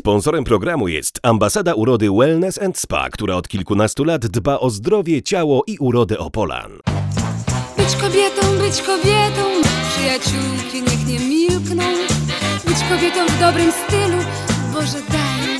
Sponsorem programu jest Ambasada Urody Wellness & Spa, która od kilkunastu lat dba o zdrowie, ciało i urodę Opolan. Być kobietą, przyjaciółki niech nie milkną. Być kobietą w dobrym stylu, Boże daj.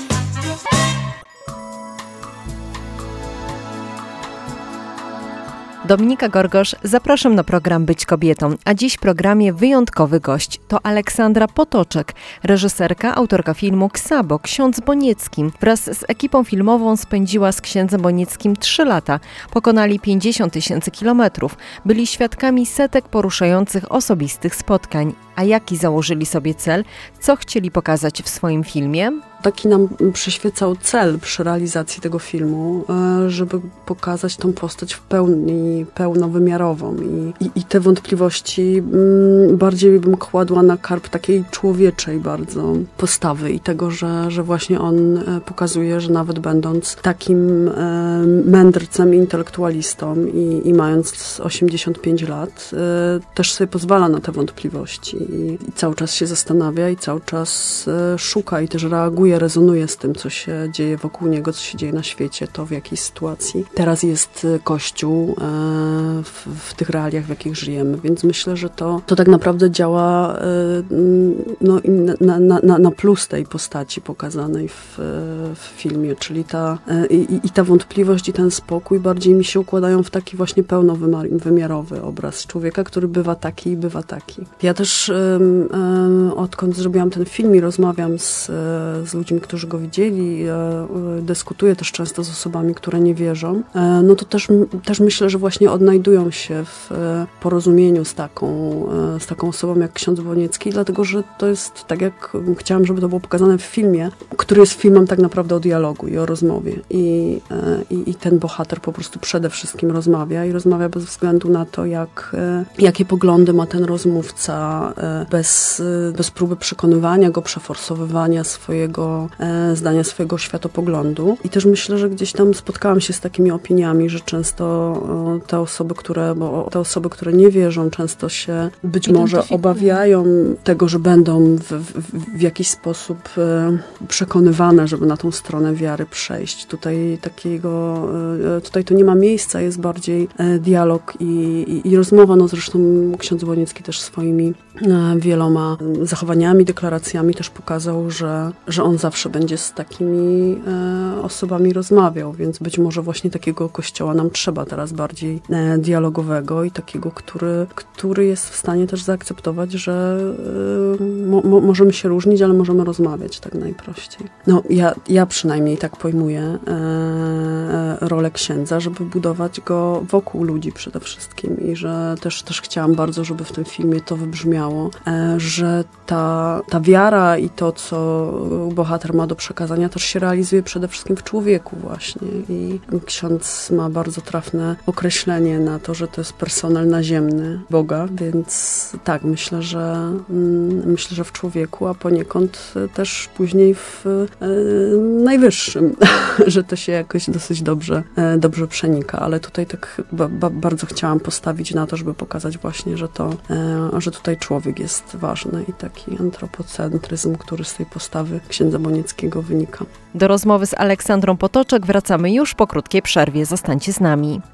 Dominika Gorgosz, zapraszam na program Być kobietą, a dziś w programie wyjątkowy gość to Aleksandra Potoczek, reżyserka, autorka filmu Ksabo, Ksiądz Boniecki. Wraz z ekipą filmową spędziła z księdzem Bonieckim 3 lata. Pokonali 50 000 kilometrów. Byli świadkami setek poruszających osobistych spotkań. A jaki założyli sobie cel? Co chcieli pokazać w swoim filmie? Taki nam przyświecał cel przy realizacji tego filmu, żeby pokazać tą postać w pełni, pełnowymiarową. I te wątpliwości bardziej bym kładła na karb takiej człowieczej bardzo postawy i tego, że właśnie on pokazuje, że nawet będąc takim mędrcem, intelektualistą i mając 85 lat, też sobie pozwala na te wątpliwości i cały czas się zastanawia i cały czas szuka i też reaguje, rezonuje z tym, co się dzieje wokół niego, co się dzieje na świecie, to w jakiej sytuacji teraz jest Kościół w tych realiach, w jakich żyjemy. Więc myślę, że to tak naprawdę działa na plus tej postaci pokazanej w filmie, czyli ta wątpliwość i ten spokój bardziej mi się układają w taki właśnie pełnowymiarowy obraz człowieka, który bywa taki i bywa taki. Ja też odkąd zrobiłam ten film i rozmawiam z ludźmi, którzy go widzieli, dyskutuję też często z osobami, które nie wierzą, no to też myślę, że właśnie odnajdują się w porozumieniu z taką osobą jak ksiądz Boniecki, dlatego, że to jest tak, jak chciałam, żeby to było pokazane w filmie, który jest filmem tak naprawdę o dialogu i o rozmowie. I ten bohater po prostu przede wszystkim rozmawia i rozmawia bez względu na to, jakie poglądy ma ten rozmówca, bez próby przekonywania go, przeforsowywania swojego zdania, swojego światopoglądu. I też myślę, że gdzieś tam spotkałam się z takimi opiniami, że często te osoby, które nie wierzą, często się być może obawiają tego, że będą w jakiś sposób przekonywane, żeby na tą stronę wiary przejść. Tutaj to nie ma miejsca, jest bardziej dialog i rozmowa. No zresztą ksiądz Boniecki też swoimi wieloma zachowaniami, deklaracjami też pokazał, że on zawsze będzie z takimi osobami rozmawiał, więc być może właśnie takiego kościoła nam trzeba teraz bardziej dialogowego i takiego, który jest w stanie też zaakceptować, że możemy się różnić, ale możemy rozmawiać tak najprościej. No ja przynajmniej tak pojmuję rolę księdza, żeby budować go wokół ludzi przede wszystkim i że też chciałam bardzo, żeby w tym filmie to wybrzmiało, że ta wiara i to, co bohater ma do przekazania, też się realizuje przede wszystkim w człowieku właśnie. I ksiądz ma bardzo trafne określenie na to, że to jest personel naziemny Boga, więc tak, myślę, że w człowieku, a poniekąd też później w najwyższym, że to się jakoś dosyć dobrze przenika, ale tutaj tak bardzo chciałam postawić na to, żeby pokazać właśnie, że tutaj człowiek jest ważny i taki antropocentryzm, który z tej postawy księdza Bonieckiego wynika. Do rozmowy z Aleksandrą Potoczek wracamy już po krótkiej przerwie. Zostańcie z nami.